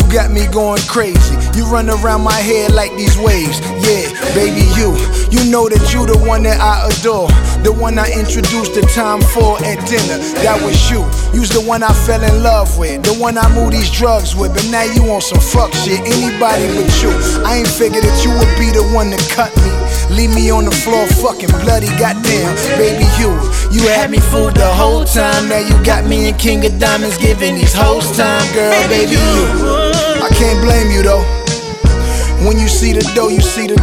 got me going crazy. You run around my head like these waves. Yeah, baby, you know that you the one that I adore. The one I introduced the time for at dinner. That was you. You's the one I fell in love with. The one I moved these drugs with. But now you on some fuck shit. Anybody but you. I ain't figured that you would be the one to cut me. Leave me on the floor fucking bloody. Goddamn, baby, you had me fooled the whole time. Now you got me in King of Diamonds giving these hoes time. Girl, baby, you. I can't blame you though. When you see the dough, you see the